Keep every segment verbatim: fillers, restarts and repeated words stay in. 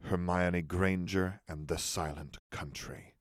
Hermione Granger and the Silent Country.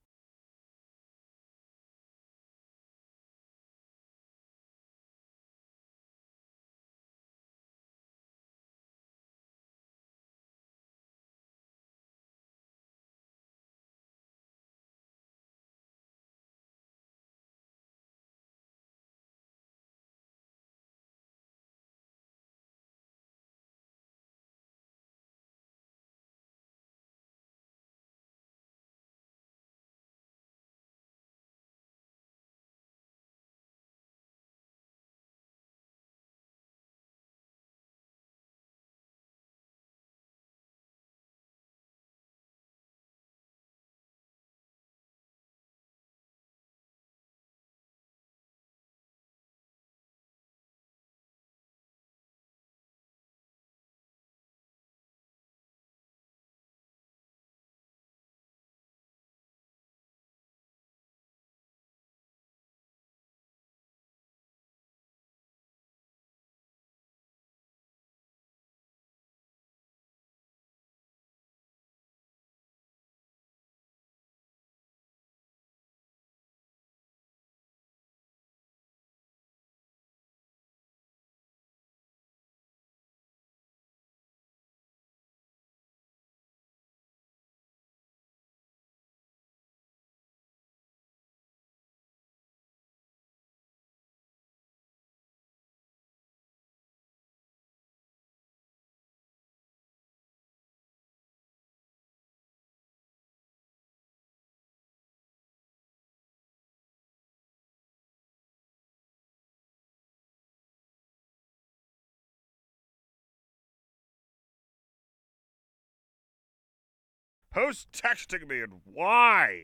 Who's texting me and why?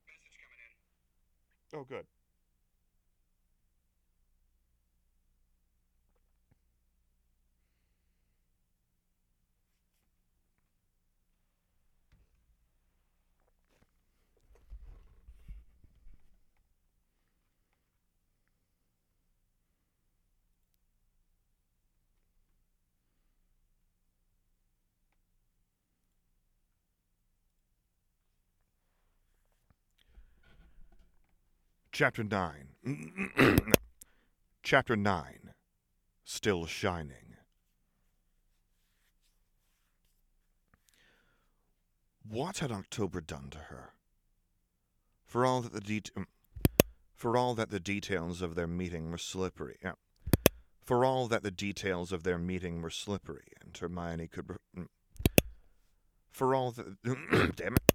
Oh, good. Chapter nine. Chapter nine. Still Shining. What had October done to her? For all that the det- for all that the details of their meeting were slippery, uh, for all that the details of their meeting were slippery, and Hermione could, re- for all that, damn it,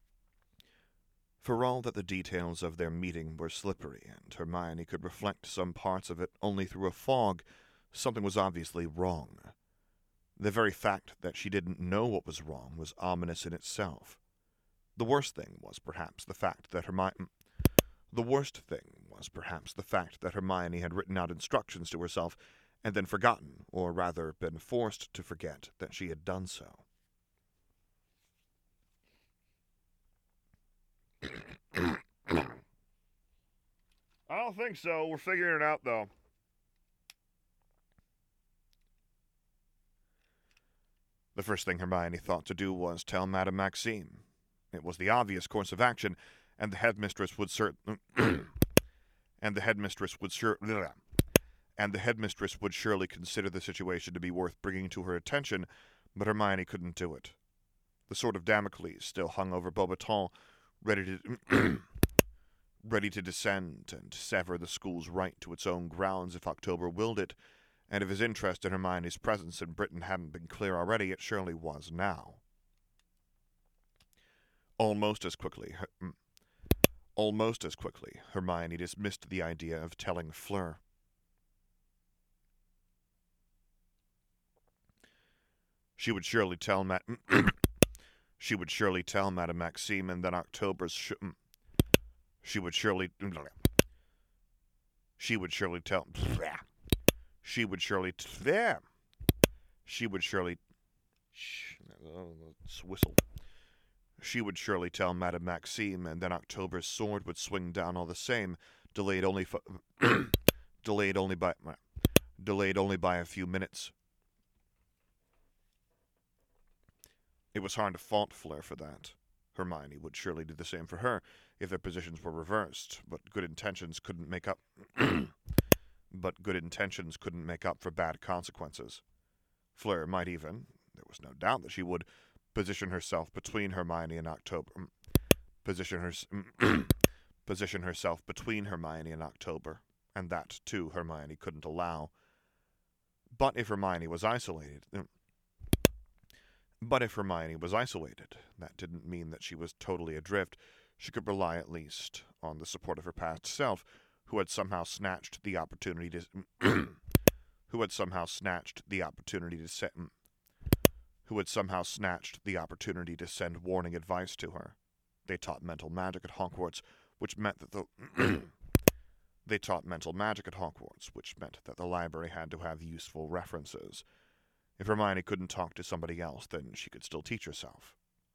for all that the details of their meeting were slippery, and Hermione could reflect some parts of it only through a fog, something was obviously wrong. The very fact that she didn't know what was wrong was ominous in itself. The worst thing was perhaps the fact that Hermione... The worst thing was perhaps the fact that Hermione had written out instructions to herself and then forgotten, or rather been forced to forget, that she had done so. I don't think so. We're figuring it out, though. The first thing Hermione thought to do was tell Madame Maxime. It was the obvious course of action, and the headmistress would cert... and the headmistress would sure... and the headmistress would surely consider the situation to be worth bringing to her attention, but Hermione couldn't do it. The sword of Damocles still hung over Beauxbaton, ready to... ready to descend and sever the school's right to its own grounds if October willed it, and if his interest in Hermione's presence in Britain hadn't been clear already, it surely was now. Almost as quickly, her, almost as quickly, Hermione dismissed the idea of telling Fleur. She would surely tell Ma- she would surely tell Madame Maxime, and then October's sh- she would surely she would surely tell she would surely there she would surely whistle she would surely tell Madame Maxime, and then October's sword would swing down all the same, delayed only for, delayed only by delayed only by a few minutes. It was hard to fault Fleur for that. Hermione would surely do the same for her if their positions were reversed, but good intentions couldn't make up but good intentions couldn't make up for bad consequences. Fleur might even, there was no doubt that she would, position herself between Hermione and October. Position her, position herself between Hermione and October, and that, too, Hermione couldn't allow. But if Hermione was isolated, but if Hermione was isolated, that didn't mean that she was totally adrift. She could rely at least on the support of her past self, who had somehow snatched the opportunity to, who had somehow snatched the opportunity to set, who had somehow snatched the opportunity to send warning advice to her. They taught mental magic at Hogwarts, which meant that the they taught mental magic at Hogwarts, which meant that the library had to have useful references. If Hermione couldn't talk to somebody else, then she could still teach herself.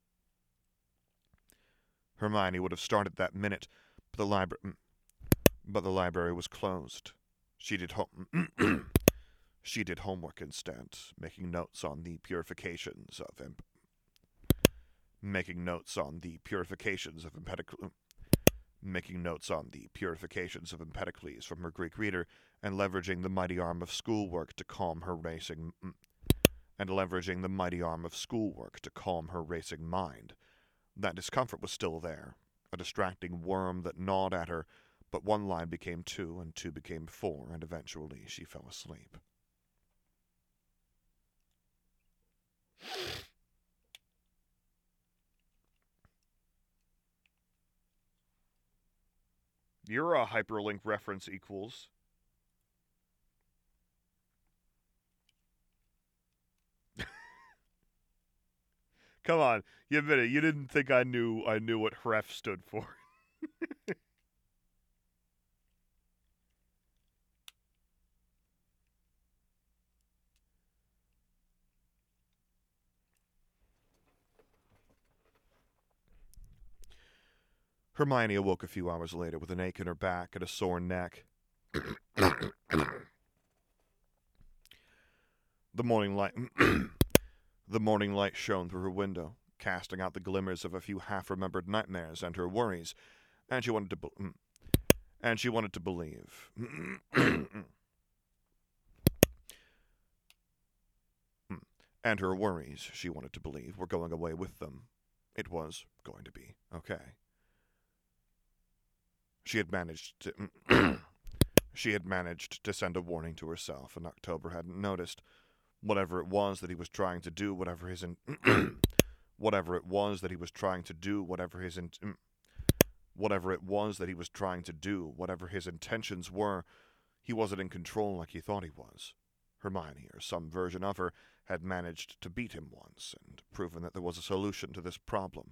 Hermione would have started that minute, but the library, but the library was closed. She did home, she did homework instead, making notes on the purifications of imp, making notes on the purifications of Empedocles, making notes on the purifications of Empedocles from her Greek reader, and leveraging the mighty arm of schoolwork to calm her racing. and leveraging the mighty arm of schoolwork to calm her racing mind. That discomfort was still there, a distracting worm that gnawed at her, but one line became two, and two became four, and eventually she fell asleep. Your uh, hyperlink reference equals. Come on, you admit it. You didn't think I knew I knew what href stood for. Hermione awoke a few hours later with an ache in her back and a sore neck. The morning light The morning light shone through her window, casting out the glimmers of a few half-remembered nightmares and her worries, and she wanted to be- and she wanted to believe. And her worries, she wanted to believe, were going away with them. It was going to be okay. She had managed to she had managed to send a warning to herself, and October hadn't noticed. Whatever it was that he was trying to do, whatever his in- whatever it was that he was trying to do, whatever his in- whatever it was that he was trying to do, whatever his intentions were, he wasn't in control like he thought he was. Hermione, or some version of her, had managed to beat him once and proven that there was a solution to this problem.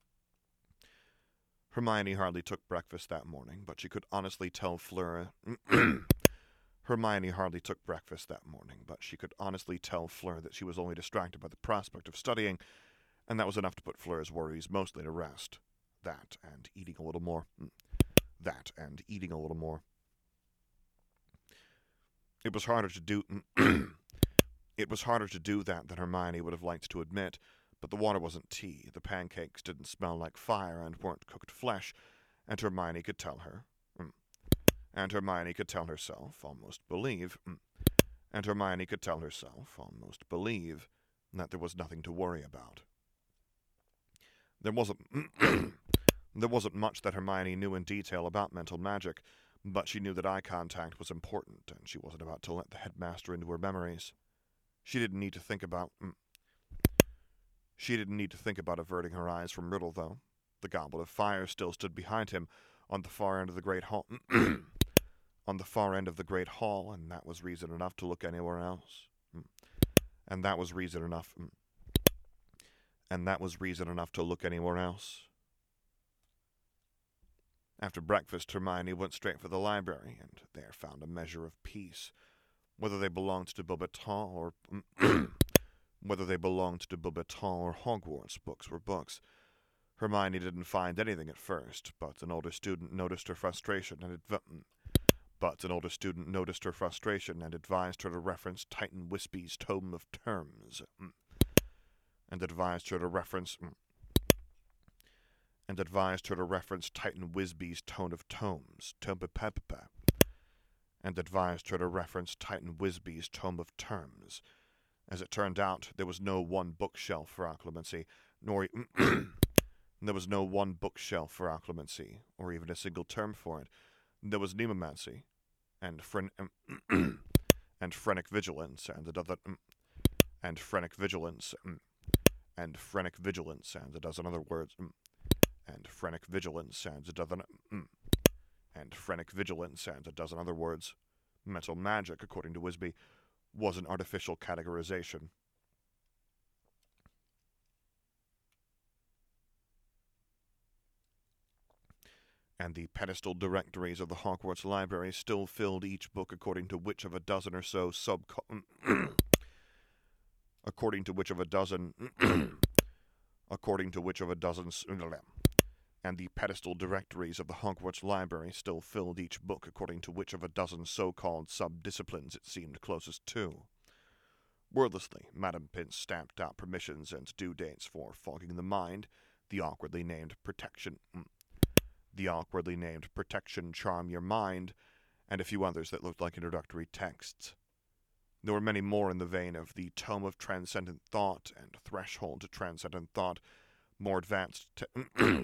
Hermione hardly took breakfast that morning, but she could honestly tell Fleur Hermione hardly took breakfast that morning, but she could honestly tell Fleur that she was only distracted by the prospect of studying, and that was enough to put Fleur's worries mostly to rest. That and eating a little more. That and eating a little more. It was harder to do It was harder to do that than Hermione would have liked to admit, but the water wasn't tea, the pancakes didn't smell like fire and weren't cooked flesh, and Hermione could tell her. And Hermione could tell herself, almost believe, and Hermione could tell herself, almost believe, that there was nothing to worry about. There wasn't, there wasn't much that Hermione knew in detail about mental magic, but she knew that eye contact was important, and she wasn't about to let the headmaster into her memories. She didn't need to think about, she didn't need to think about averting her eyes from Riddle, though. The Goblet of Fire still stood behind him, on the far end of the Great Hall. on the far end of the Great Hall, and that was reason enough to look anywhere else. And that was reason enough. And that was reason enough to look anywhere else. After breakfast, Hermione went straight for the library, and there found a measure of peace. Whether they belonged to Beauxbatons or whether they belonged to Beauxbatons or Hogwarts, books were books. Hermione didn't find anything at first, but an older student noticed her frustration and adv- but an older student noticed her frustration and advised her to reference Titan Wispy's Tome of Terms. and advised her to reference and advised her to reference Titan Wisby's tome of tomes, tome and advised her to reference Titan Wisby's tome of terms. As it turned out, there was no one bookshelf for occlumency, nor there was no one bookshelf for occlumency, or even a single term for it. There was nemomancy, and fren and phrenic vigilance, and a dozen and phrenic vigilance, and phrenic vigilance, and a dozen other words, and phrenic vigilance, and a dozen and phrenic vigilance, and a dozen other words. Mental magic, according to Wisby, was an artificial categorization. And the pedestal directories of the Hogwarts Library still filled each book according to which of a dozen or so sub according to which of a dozen according to which of a dozen and the pedestal directories of the Hogwarts Library still filled each book according to which of a dozen so-called sub-disciplines it seemed closest to. Wordlessly, Madame Pince stamped out permissions and due dates for fogging the mind, the awkwardly named protection, the awkwardly named protection charm your mind, and a few others that looked like introductory texts. There were many more in the vein of the Tome of Transcendent Thought and Threshold to Transcendent Thought, more advanced te-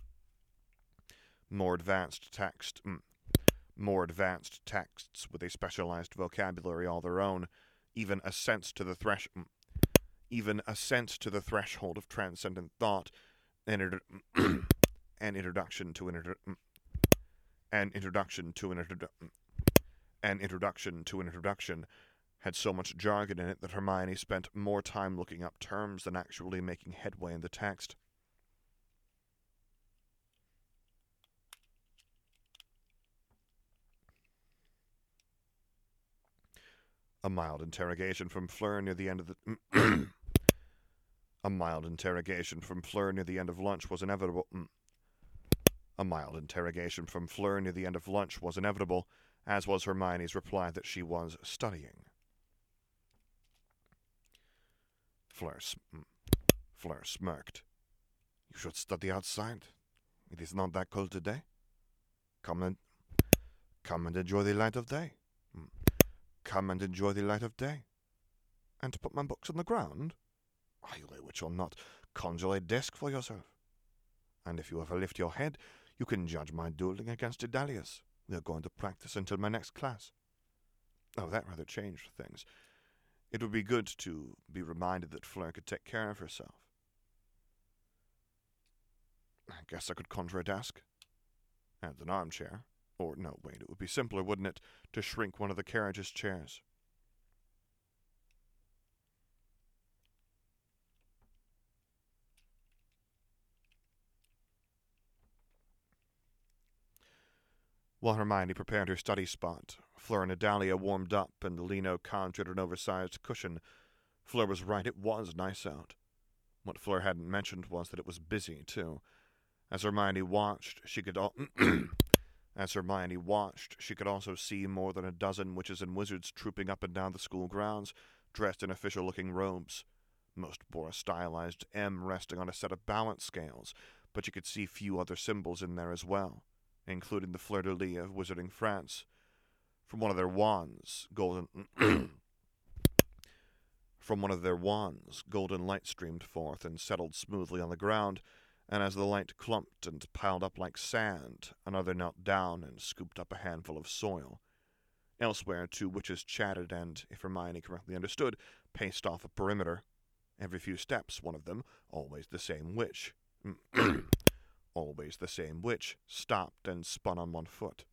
more advanced text, more advanced texts with a specialized vocabulary all their own, even ascents to the thresh, even ascents to the threshold of transcendent thought, an, inter- an introduction to an inter- an introduction to an introdu- an introduction to an introduction had so much jargon in it that Hermione spent more time looking up terms than actually making headway in the text. A mild interrogation from Fleur near the end of the... a mild interrogation from Fleur near the end of lunch was inevitable. A mild interrogation from Fleur near the end of lunch was inevitable, as was Hermione's reply that she was studying. Fleur, sm- Fleur smirked. You should study outside. It is not that cold today. Come and, come and enjoy the light of day. Come and enjoy the light of day. And to put my books on the ground? I which will not conjure a desk for yourself. And if you ever lift your head, you can judge my dueling against Idalius. We are going to practice until my next class. Oh, that rather changed things. It would be good to be reminded that Fleur could take care of herself. I guess I could conjure a desk. And an armchair. Or, no, wait, it would be simpler, wouldn't it, to shrink one of the carriage's chairs. While Hermione prepared her study spot, Fleur and Idalia warmed up, and Lino conjured an oversized cushion. Fleur was right, it was nice out. What Fleur hadn't mentioned was that it was busy, too. As Hermione watched, she could all... As Hermione watched, she could also see more than a dozen witches and wizards trooping up and down the school grounds, dressed in official-looking robes. Most bore a stylized M resting on a set of balance scales, but you could see few other symbols in there as well, including the fleur-de-lis of Wizarding France. From one of their wands, golden... From one of their wands, golden light streamed forth and settled smoothly on the ground, and as the light clumped and piled up like sand, another knelt down and scooped up a handful of soil. Elsewhere, two witches chatted and, if Hermione correctly understood, paced off a perimeter. Every few steps, one of them, always the same witch, always the same witch, stopped and spun on one foot.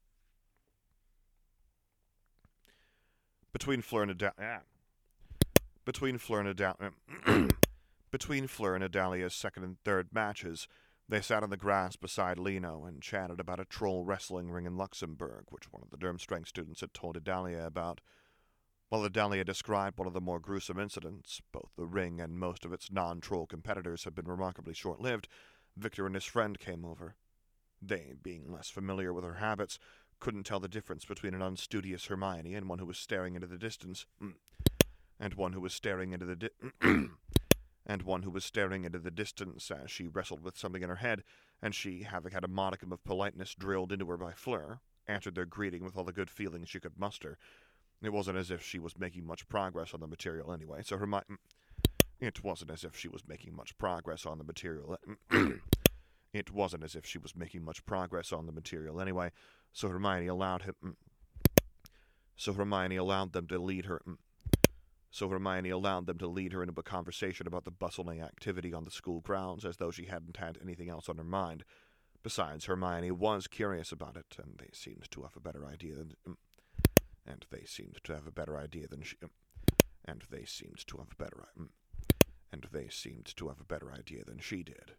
Between Fleur and Idalia... Between Fleur and Idalia... Between Fleur and Idalia's second and third matches, they sat on the grass beside Lino and chatted about a troll wrestling ring in Luxembourg, which one of the Durmstrang students had told Idalia about. While Idalia described one of the more gruesome incidents, both the ring and most of its non-troll competitors had been remarkably short-lived, Victor and his friend came over. They, being less familiar with her habits, couldn't tell the difference between an unstudious Hermione and one who was staring into the distance, and one who was staring into the di- and one who was staring into the distance as she wrestled with something in her head, and she, having had a modicum of politeness drilled into her by Fleur, answered their greeting with all the good feelings she could muster. It wasn't as if she was making much progress on the material anyway, so Hermione... It wasn't as if she was making much progress on the material... It wasn't as if she was making much progress on the material anyway, so Hermione allowed him... So Hermione allowed them to lead her... So Hermione allowed them to lead her into a conversation about the bustling activity on the school grounds as though she hadn't had anything else on her mind. Besides, Hermione was curious about it, and they seemed to have a better idea than... And they seemed to have a better idea than she... And they seemed to have a better... And they seemed to have a better idea than she did.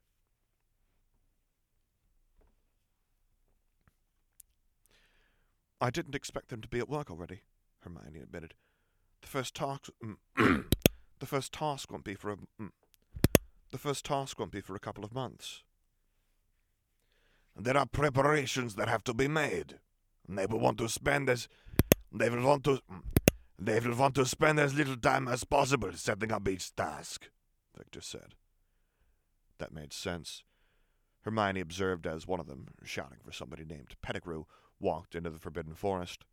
I didn't expect them to be at work already, Hermione admitted. The first task... the first task won't be for a... The first task won't be for a couple of months. There are preparations that have to be made. They will want to spend as... They will want to... They will want to spend as little time as possible setting up each task, Victor said. That made sense. Hermione observed as one of them, shouting for somebody named Pettigrew, walked into the Forbidden Forest.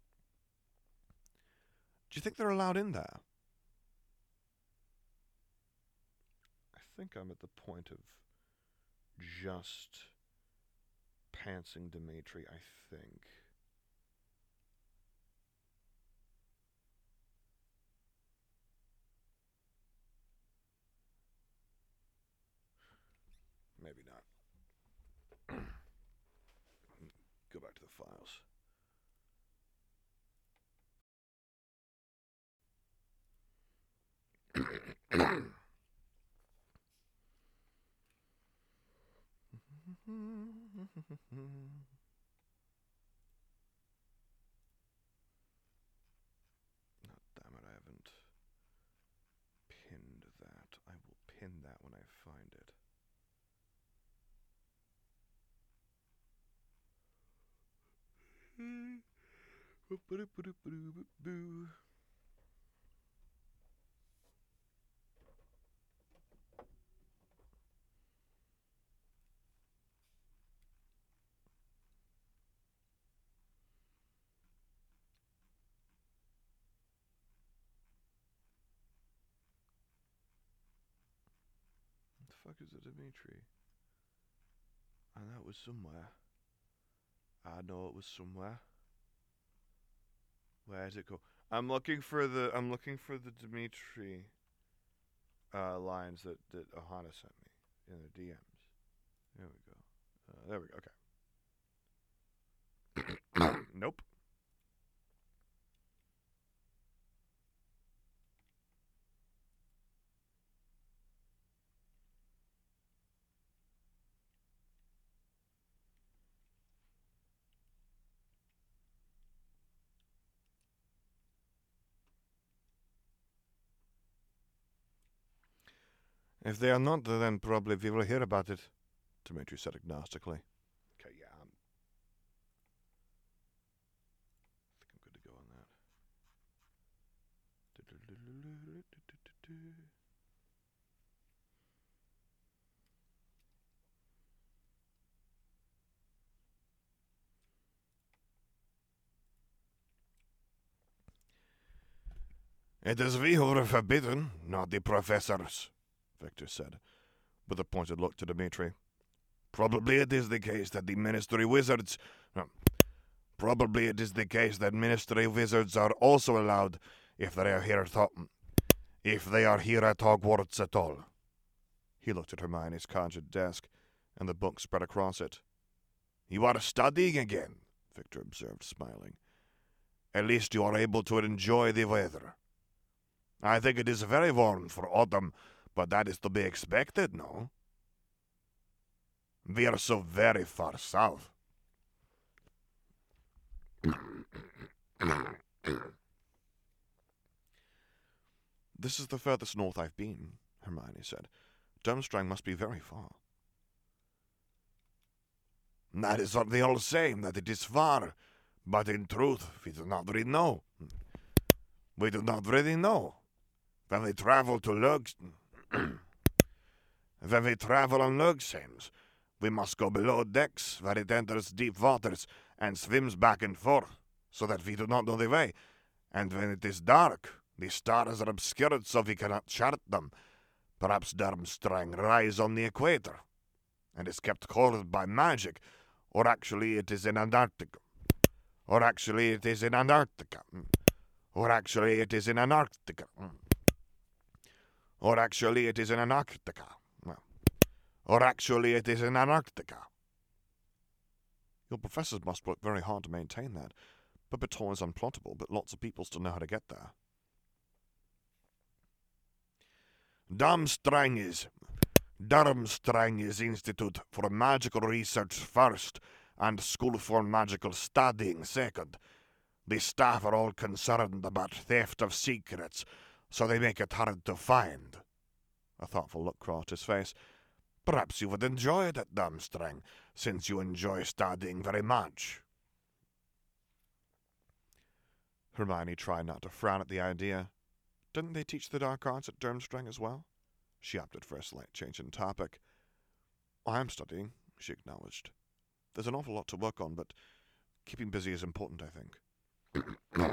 Do you think they're allowed in there? I think I'm at the point of just pantsing Dimitri, I think. Maybe not. Go back to the files. Oh, damn it, I haven't pinned that. I will pin that when I find it. What the fuck is a Dimitri? I know it was somewhere. I know it was somewhere. Where is it go? I'm looking for the I'm looking for the Dimitri uh, lines that, that Ohana sent me in the D Ms. There we go. Uh, there we go. Okay. Nope. If they are not, then probably we will hear about it, Dimitri said agnostically. Okay, yeah, I'm... I think I'm good to go on that. It is we who are forbidden, not the professors, Victor said, with a pointed look to Dimitri. Probably it is the case that the Ministry Wizards... No, probably it is the case that Ministry Wizards are also allowed if they are here at... If they are here at Hogwarts at all. He looked at Hermione's conjured desk, and the book spread across it. You are studying again, Victor observed, smiling. At least you are able to enjoy the weather. I think it is very warm for autumn, but that is to be expected, no? We are so very far south. This is the furthest north I've been, Hermione said. Durmstrang must be very far. That is what they all say, that it is far. But in truth, we do not really know. We do not really know. When we travel to Lux... When we travel on Lugsheims, we must go below decks where it enters deep waters and swims back and forth, so that we do not know the way. And when it is dark, the stars are obscured so we cannot chart them. Perhaps Durmstrang lies on the equator, and is kept cold by magic, or actually it is in Antarctica. Or actually it is in Antarctica. Or actually it is in Antarctica. Or actually it is in Antarctica. Or actually it is in Antarctica. Your professors must work very hard to maintain that. Babaton is unplottable, but lots of people still know how to get there. Durmstrang is... Durmstrang is Institute for Magical Research first, and School for Magical Studying second. The staff are all concerned about theft of secrets, so they make it hard to find. A thoughtful look crossed his face. Perhaps you would enjoy it at Durmstrang, since you enjoy studying very much. Hermione tried not to frown at the idea. Didn't they teach the dark arts at Durmstrang as well? She opted for a slight change in topic. I am studying, she acknowledged. There's an awful lot to work on, but keeping busy is important, I think.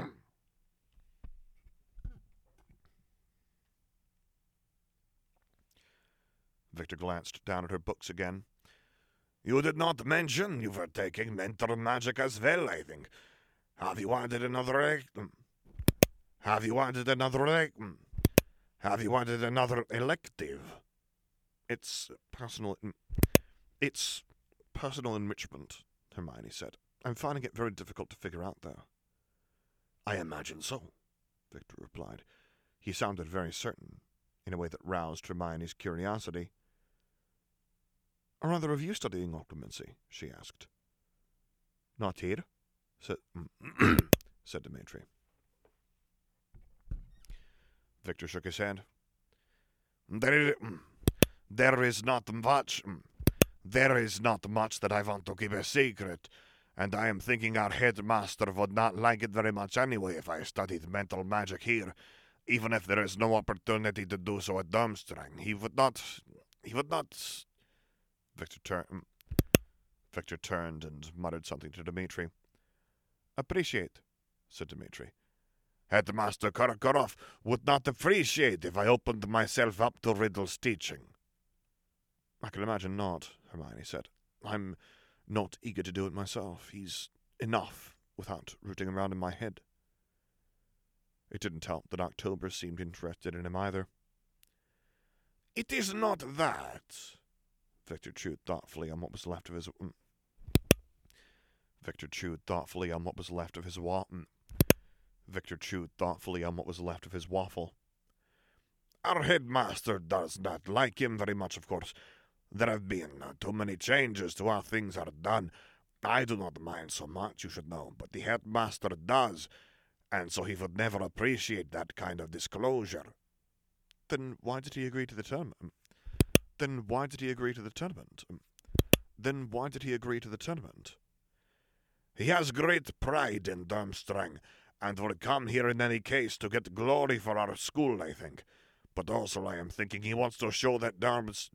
Victor glanced down at her books again. You did not mention you were taking mental magic as well, I think. Have you added another... Have you added another... Have you added another elective? It's personal... It's personal enrichment, Hermione said. I'm finding it very difficult to figure out, though. I imagine so, Victor replied. He sounded very certain, in a way that roused Hermione's curiosity. Are either of you studying occlumency? She asked. Not here, said, said Dimitri. Victor shook his head. There, there is not much. There is not much that I want to keep a secret, and I am thinking our headmaster would not like it very much anyway if I studied mental magic here, even if there is no opportunity to do so at Durmstrang. He would not. He would not. Victor turned. Victor turned and muttered something to Dimitri. Appreciate, said Dimitri. Headmaster Karakarov would not appreciate if I opened myself up to Riddle's teaching. I can imagine not, Hermione said. I'm not eager to do it myself. He's enough without rooting around in my head. It didn't help that October seemed interested in him either. It is not that. Victor chewed thoughtfully on what was left of his... Victor chewed thoughtfully on what was left of his wa... Victor chewed thoughtfully on what was left of his waffle. Our headmaster does not like him very much, of course. There have been uh, too many changes to how things are done. I do not mind so much, you should know, but the headmaster does, and so he would never appreciate that kind of disclosure. Then why did he agree to the tournament? Then why did he agree to the tournament? Then why did he agree to the tournament? He has great pride in Durmstrang, and will come here in any case to get glory for our school, I think. But also I am thinking he wants to show that Durm's...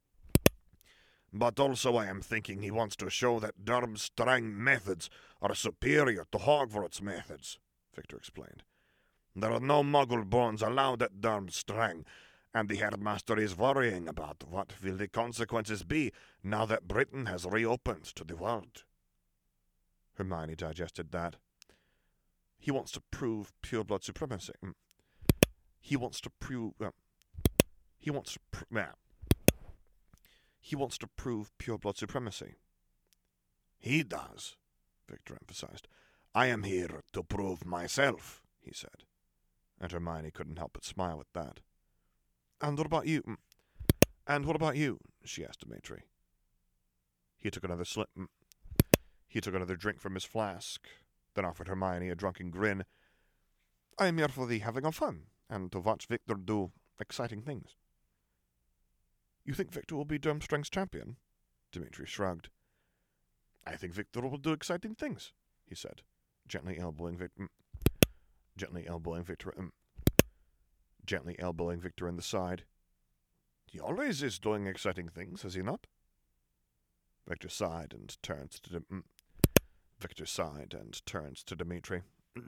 But also I am thinking he wants to show that Durmstrang methods are superior to Hogwarts methods, Victor explained. There are no Muggle-borns allowed at Durmstrang, and the headmaster is worrying about what will the consequences be now that Britain has reopened to the world. Hermione digested that. He wants to prove pure-blood supremacy. He wants to prove... Uh, he wants to... Pr- uh, he wants to prove pure-blood supremacy. He does, Victor emphasized. I am here to prove myself, he said. And Hermione couldn't help but smile at that. And what about you? And what about you? She asked Dimitri. He took another slip. He took another drink from his flask, then offered Hermione a drunken grin. I am here for the having of fun, and to watch Victor do exciting things. You think Victor will be Durmstrang's champion? Dimitri shrugged. I think Victor will do exciting things, he said, gently elbowing Victor... Gently elbowing Victor... Um, gently elbowing Victor in the side. He always is doing exciting things, is he not? Victor sighed and turns to Dim- mm. Victor sighed and turns to Dimitri.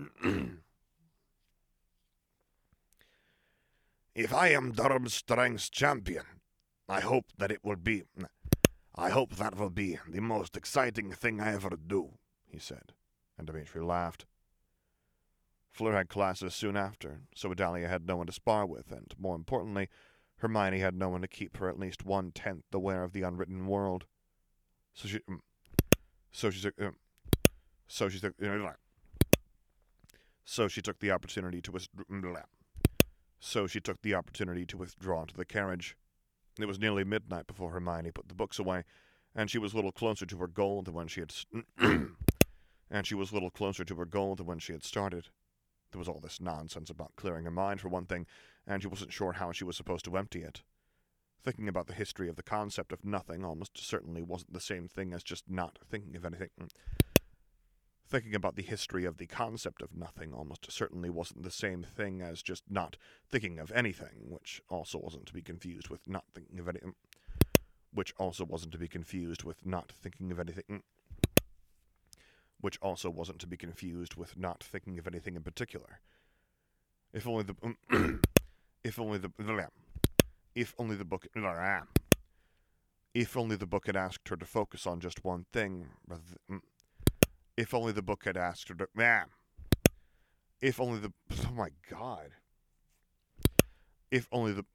If I am Durmstrang's champion, I hope that it will be... I hope that will be the most exciting thing I ever do, he said, and Dimitri laughed. Fleur had classes soon after, so Adalia had no one to spar with, and, more importantly, Hermione had no one to keep her at least one-tenth aware of the unwritten world. So she... So she took... So she took... So she took the opportunity to withdraw... So she took the opportunity to withdraw to the carriage. It was nearly midnight before Hermione put the books away, and she was little closer to her goal than when she had... and she was little closer to her goal than when she had started. There was all this nonsense about clearing her mind, for one thing, and she wasn't sure how she was supposed to empty it. Thinking about the history of the concept of nothing almost certainly wasn't the same thing as just not thinking of anything. Thinking about the history of the concept of nothing almost certainly wasn't the same thing as just not thinking of anything, which also wasn't to be confused with not thinking of anything. Which also wasn't to be confused with not thinking of anything. Which also wasn't to be confused with not thinking of anything in particular. If only the... if only the... If only the book... If only the book had asked her to focus on just one thing, rather than... If only the book had asked her to... If only the... Oh my God. If only the...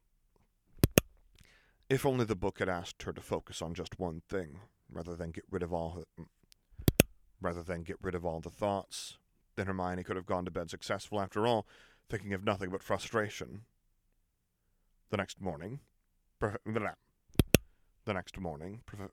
If only the book had asked her to focus on just one thing, rather than get rid of all her... Rather than get rid of all the thoughts, then Hermione could have gone to bed successful after all, thinking of nothing but frustration. The next morning... Prof- the next morning... Prof-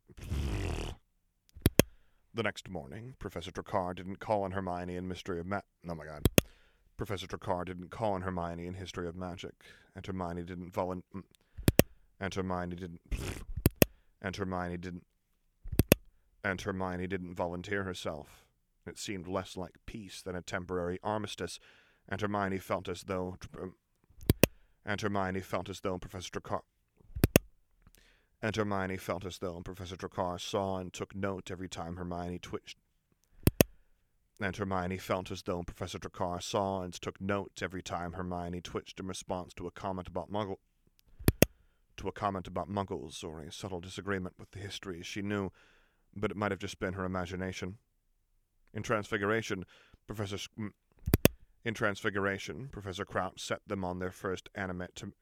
the next morning, Professor Dracar didn't call on Hermione in Mystery of Ma- Oh my God. Professor Dracar didn't call on Hermione in History of Magic, and Hermione didn't volun- And Hermione didn't... And Hermione didn't... And Hermione didn't volunteer herself. It seemed less like peace than a temporary armistice, and Hermione felt as though... And Hermione felt as though Professor Dracar... And Hermione felt as though Professor Dracar saw and took note every time Hermione twitched. And Hermione felt as though Professor Dracar saw and took note every time Hermione twitched in response to a comment about Muggle... To a comment about Muggles, or a subtle disagreement with the histories she knew, but it might have just been her imagination. In Transfiguration, Professor... In Transfiguration, Professor Crouch set them on their first animate... To...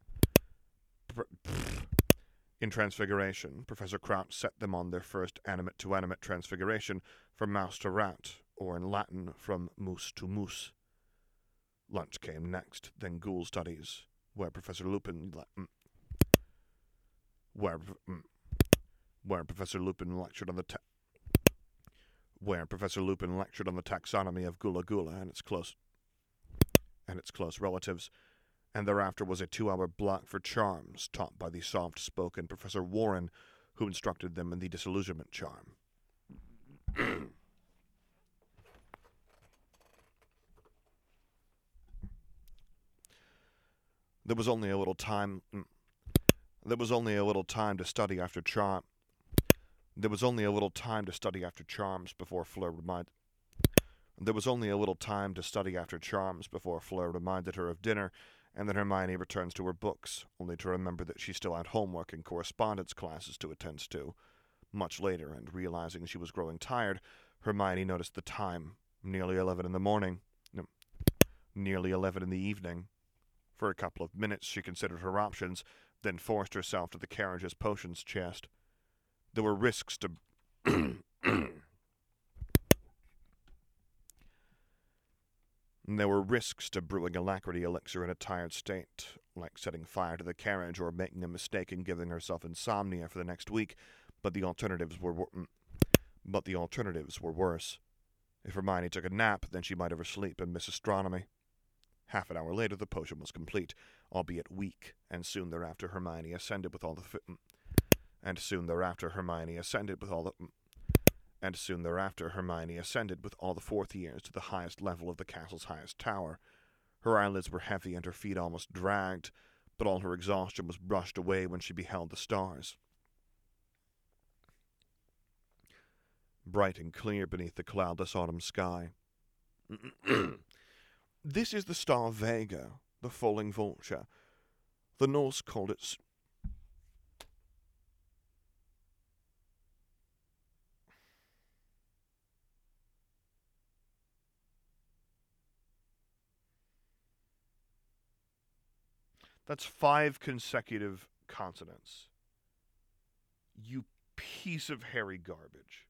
In Transfiguration, Professor Crouch set them on their first animate-to-animate transfiguration from mouse to rat, or in Latin, from moose to moose. Lunch came next, then Ghoul Studies, where Professor Lupin... Where... Where Professor Lupin lectured on the... Ta- where Professor Lupin lectured on the taxonomy of Gula Gula and its close... and its close relatives, and thereafter was a two-hour block for charms taught by the soft-spoken Professor Warren, who instructed them in the disillusionment charm. There was only a little time... There was only a little time to study after charm... There was only a little time to study after charms before Fleur reminded... There was only a little time to study after charms before Fleur reminded her of dinner, and then Hermione returns to her books, only to remember that she still had homework and correspondence classes to attend to. Much later, and realizing she was growing tired, Hermione noticed the time, nearly eleven in the morning. No, nearly eleven in the evening. For a couple of minutes she considered her options, then forced herself to the carriage's potions chest. There were risks to... There were risks to brewing alacrity elixir in a tired state, like setting fire to the carriage or making a mistake and giving herself insomnia for the next week, but the alternatives were wor- but the alternatives were worse. If Hermione took a nap, then she might oversleep and miss astronomy. Half an hour later, the potion was complete, albeit weak, and soon thereafter Hermione ascended with all the fi- and soon thereafter Hermione ascended with all the And soon thereafter Hermione ascended with all the fourth years to the highest level of the castle's highest tower. Her eyelids were heavy and her feet almost dragged, but all her exhaustion was brushed away when she beheld the stars. Bright and clear beneath the cloudless autumn sky. This is the star Vega, the falling vulture. The Norse called it... That's five consecutive consonants. You piece of hairy garbage.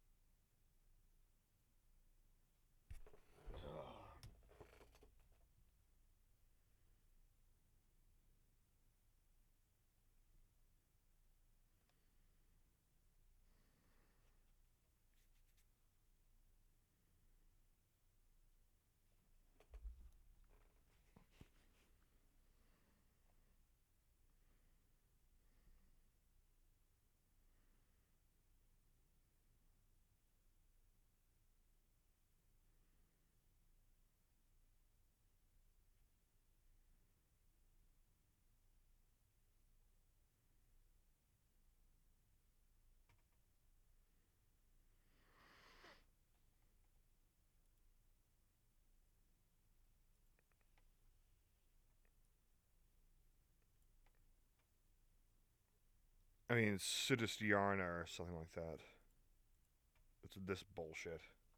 I mean, Sidistiarna or something like that. It's this bullshit.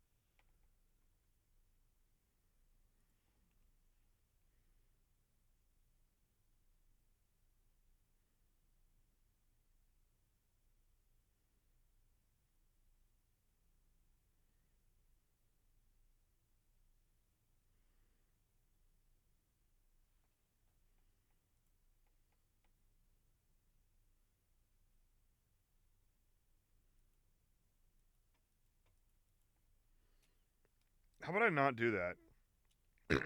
How would I not do that?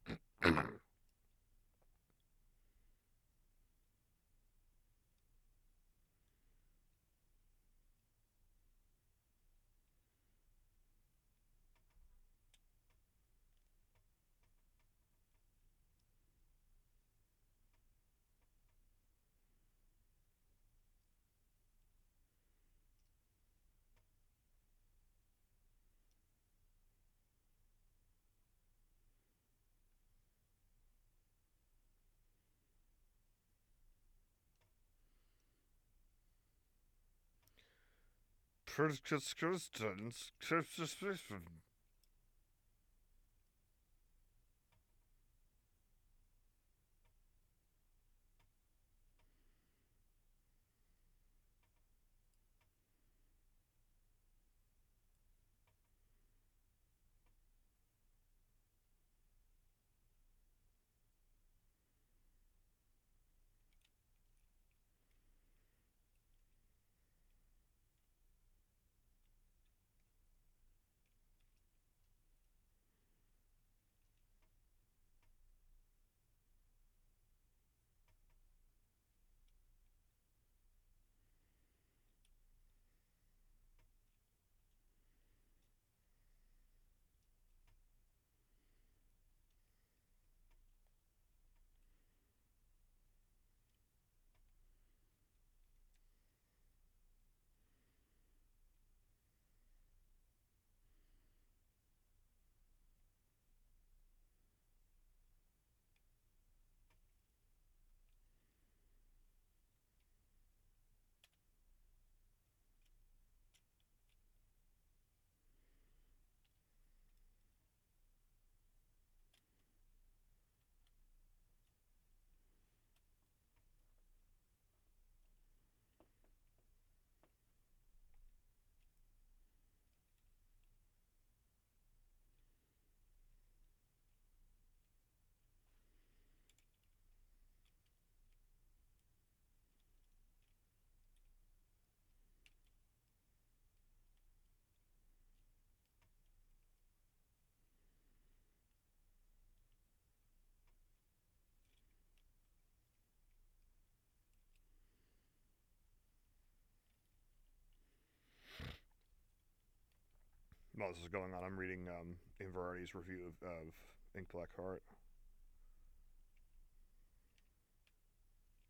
While this is going on, I'm reading um, Inverardi's review of, of Ink Black Heart.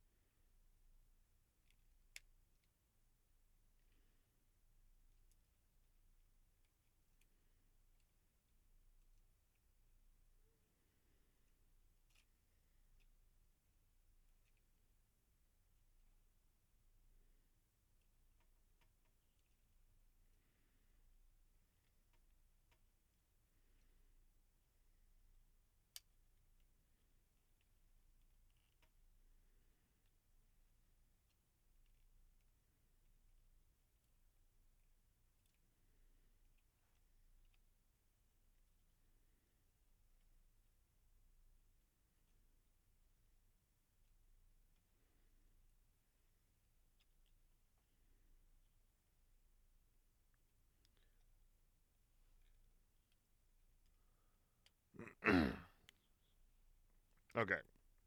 Okay.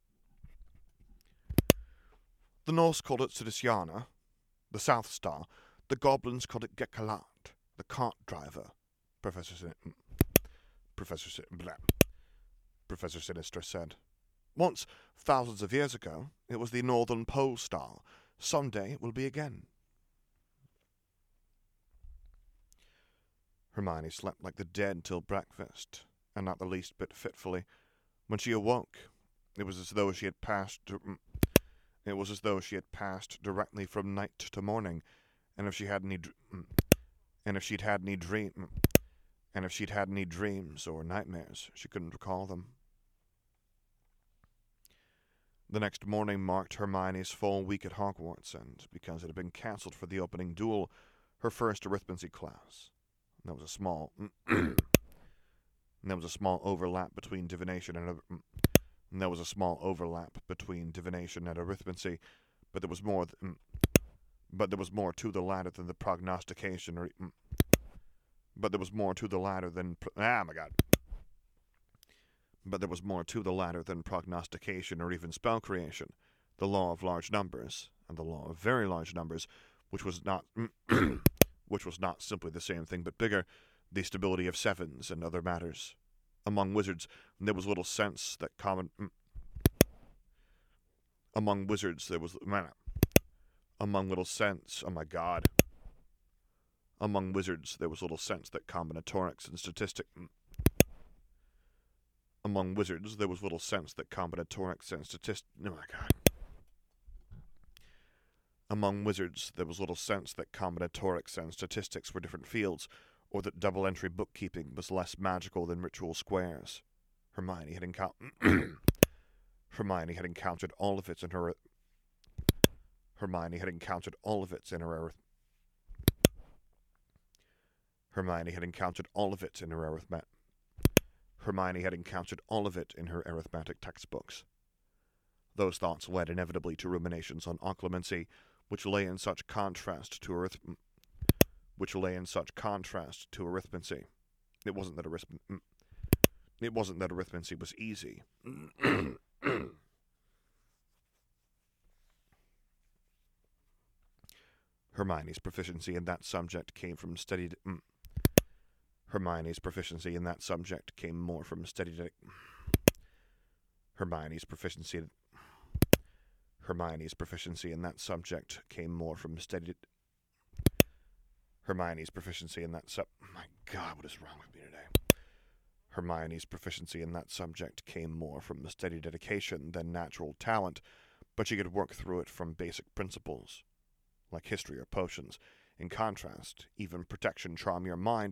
The Norse called it Sidisiana, the South Star. The goblins called it Gekalat, the cart driver. Professor Sin- Professor Sin- blah. Professor Sinistra said. Once, thousands of years ago, it was the Northern Pole Star. Someday it will be again. Hermione slept like the dead till breakfast, and not the least bit fitfully. When she awoke, it was as though she had passed. It was as though she had passed directly from night to morning, and if she had any, and if she'd had any dream, and if she'd had any dreams or nightmares, she couldn't recall them. The next morning marked Hermione's full week at Hogwarts, and because it had been cancelled for the opening duel, her first arithmancy class. There was a small, there was a small overlap between divination and there was a small overlap between divination and arithmancy, but there was more, th- but there was more to the latter than the prognostication, or, but there was more to the latter than, ah, my God. But there was more to the latter than prognostication or even spell creation, the law of large numbers, and the law of very large numbers, which was not, which was not simply the same thing but bigger, the stability of sevens and other matters. Among wizards, there was little sense that common. Among wizards, there was. Among little sense. Oh my God. Among wizards, there was little sense that combinatorics and statistic. Among wizards, there was little sense that combinatorics and statistic. Oh my God. Among wizards, there was little sense that combinatorics and statistics were different fields, or that double-entry bookkeeping was less magical than ritual squares. Hermione had encountered. Hermione had encountered all of it in her. Hermione had encountered all of it in her. Hermione had encountered all of it in her arithmetic. Hermione had encountered all of it in her arithmetic textbooks. Those thoughts led inevitably to ruminations on occlumency, which lay in such contrast to arith. which lay in such contrast to arithmancy. It wasn't that arith. It wasn't that arithmancy was easy. Hermione's proficiency in that subject came from studied. Hermione's proficiency in that subject came more from studied. Hermione's proficiency. Hermione's proficiency in that subject came more from studied. Hermione's proficiency in that sub. My God, what is wrong with me today? Hermione's proficiency in that subject came more from the steady dedication than natural talent, but she could work through it from basic principles, like history or potions. In contrast, even protection, charm your mind.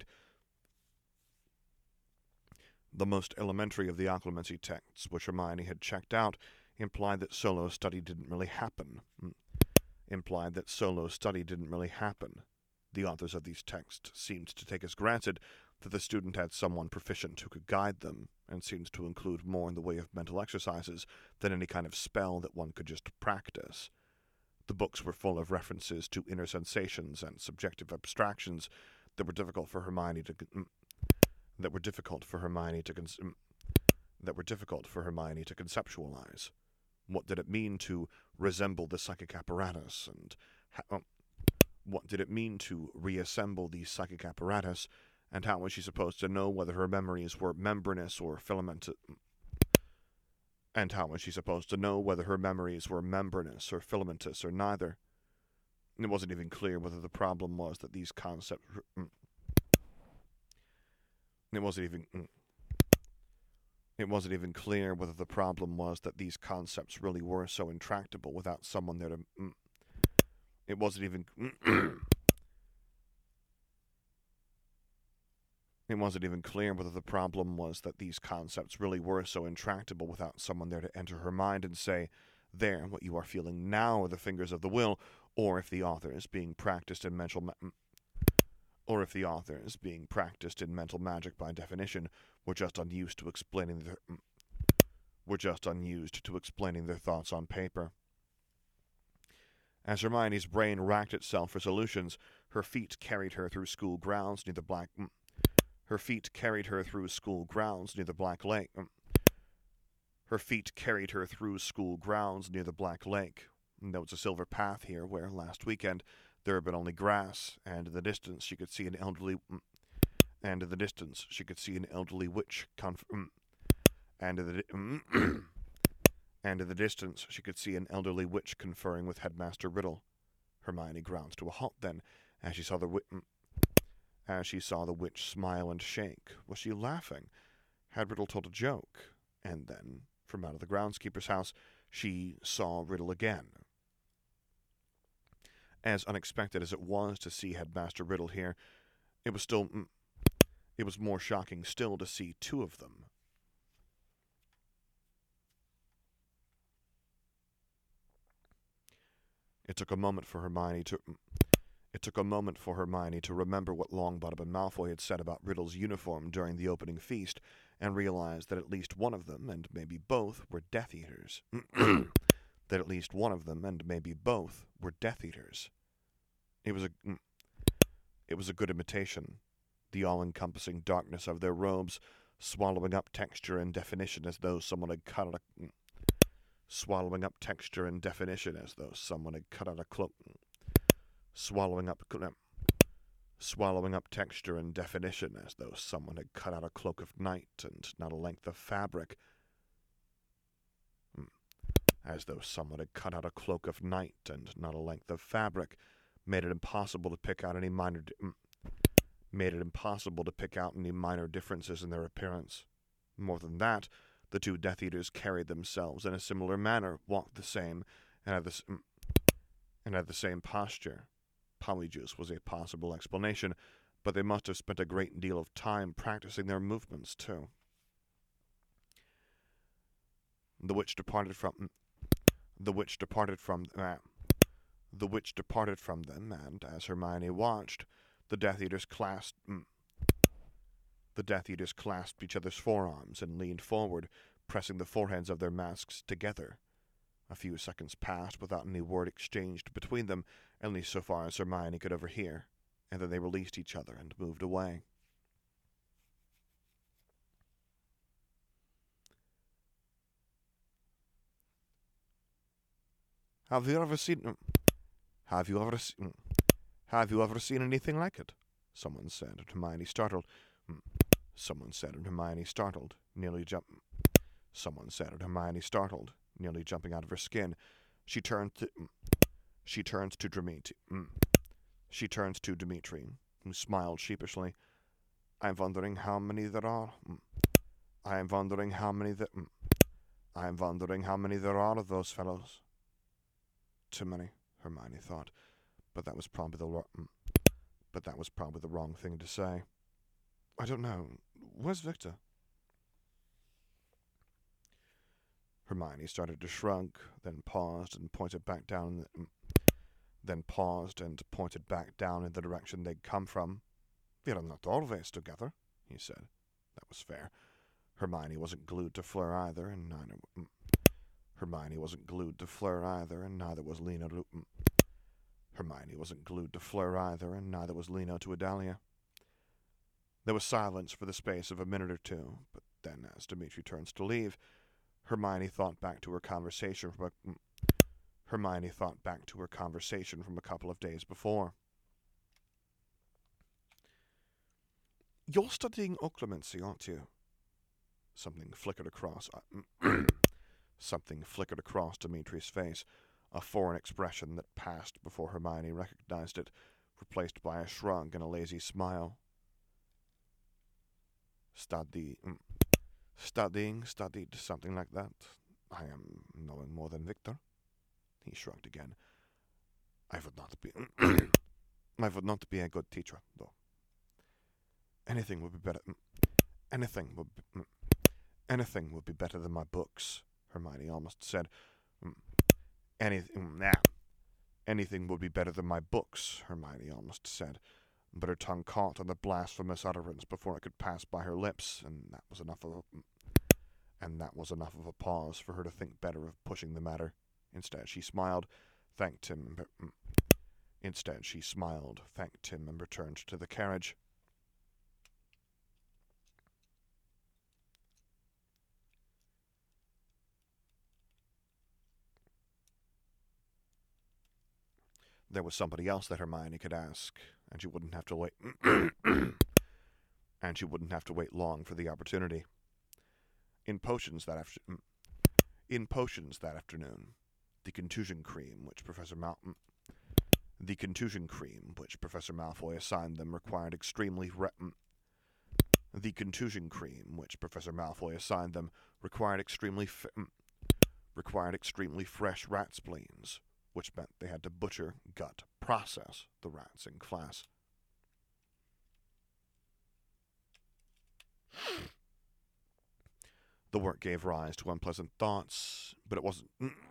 The most elementary of the occlumency texts, which Hermione had checked out, implied that solo study didn't really happen. Implied that solo study didn't really happen. The authors of these texts seemed to take as granted that the student had someone proficient who could guide them, and seemed to include more in the way of mental exercises than any kind of spell that one could just practice. The books were full of references to inner sensations and subjective abstractions that were difficult for Hermione to that were difficult for Hermione to that were difficult for Hermione to conceptualize. What did it mean to resemble the psychic apparatus, and how, what did it mean to reassemble the psychic apparatus, and how was she supposed to know whether her memories were membranous or filamentous? And how was she supposed to know whether her memories were membranous or filamentous or neither? It wasn't even clear whether the problem was that these concepts. It wasn't even. It wasn't even clear whether the problem was that these concepts really were so intractable without someone there to. It wasn't even. It wasn't even clear whether the problem was that these concepts really were so intractable without someone there to enter her mind and say, "There, what you are feeling now are the fingers of the will," or if the authors being practiced in mental. Ma- Or if the authors, being practiced in mental magic by definition, were just unused to explaining their were just unused to explaining their thoughts on paper. As Hermione's brain racked itself for solutions, her feet carried her through school grounds near the black Her feet carried her through school grounds near the Black Lake. Her feet carried her through school grounds near the Black Lake. There was a silver path here where, last weekend, there had been only grass, and in the distance she could see an elderly... And in the distance she could see an elderly witch conf... And in the... And in the distance she could see an elderly witch conferring with Headmaster Riddle. Hermione ground to a halt then, as she saw the wi- as she saw the witch smile and shake. Was she laughing? Had Riddle told a joke? And then, from out of the groundskeeper's house, she saw Riddle again. As unexpected as it was to see Headmaster Riddle here, it was still... It was more shocking still to see two of them. It took a moment for Hermione to... It took a moment for Hermione to remember what Longbottom and Malfoy had said about Riddle's uniform during the opening feast, and realized that at least one of them, and maybe both, were Death Eaters. That at least one of them, and maybe both, were Death Eaters. It was a... It was a good imitation. The all-encompassing darkness of their robes, swallowing up texture and definition as though someone had cut out a... Swallowing up texture and definition as though someone had cut out a cloak... Swallowing up... Swallowing up texture and definition as though someone had cut out a cloak of night and not a length of fabric. As though someone had cut out a cloak of night and not a length of fabric, made it impossible to pick out any minor... Di- made it impossible to pick out any minor differences in their appearance. More than that, the two Death Eaters carried themselves in a similar manner, walked the same, and had the, and had the same posture. Polyjuice was a possible explanation, but they must have spent a great deal of time practicing their movements, too. The witch departed from... The witch departed from... Uh, the witch departed from them, and, as Hermione watched, the Death Eaters clasped... The Death Eaters clasped each other's forearms and leaned forward, pressing the foreheads of their masks together. A few seconds passed without any word exchanged between them, at least so far as Hermione could overhear, and then they released each other and moved away. Have you ever seen... Have you ever seen... Have you ever seen anything like it? Someone said, and Hermione startled. Someone said, and Hermione startled, nearly jump. Someone said, and Hermione startled, nearly jumping out of her skin. She turned to... She turned to Dmitri. She turned to Dmitri, who smiled sheepishly. I'm wondering how many there are. I am wondering how many that... I am wondering how many there are of those fellows. Too many, Hermione thought. But that was probably the wrong, but that was probably the wrong thing to say. I don't know. Where's Victor? Hermione started to shrug, then paused and pointed back down. Then paused and pointed back down in the direction they'd come from. We're not always together, he said. That was fair. Hermione wasn't glued to Fleur either, and neither. Hermione wasn't glued to Fleur either, and neither was Lena. Hermione wasn't glued to Fleur either, and neither was Lena to Adalia. There was silence for the space of a minute or two, but then, as Dmitri turns to leave, Hermione thought back to her conversation from a... Hermione thought back to her conversation from a couple of days before. You're studying occlumency, aren't you? Something flickered across... Uh, something flickered across Dimitri's face. A foreign expression that passed before Hermione recognized it, replaced by a shrug and a lazy smile. Study, mm, studying, studied, something like that. I am knowing more than Victor. He shrugged again. I would not be, I would not be a good teacher, though. Anything would be better, anything would be, anything would be better than my books, Hermione almost said. Anything, nah. Anything would be better than my books, Hermione almost said, but her tongue caught on the blasphemous utterance before it could pass by her lips, and that was enough of a, and that was enough of a pause for her to think better of pushing the matter. Instead, she smiled, thanked him. Instead, she smiled, thanked him, and returned to the carriage. there was somebody else that Hermione could ask, and she wouldn't have to wait and she wouldn't have to wait long for the opportunity. In potions that after in potions that afternoon, the contusion cream which Professor Mal the contusion cream which Professor Malfoy assigned them required extremely re- the contusion cream which Professor Malfoy assigned them required extremely f- required extremely fresh rat spleens, which meant they had to butcher, gut, process the rats in class. The work gave rise to unpleasant thoughts, but it wasn't...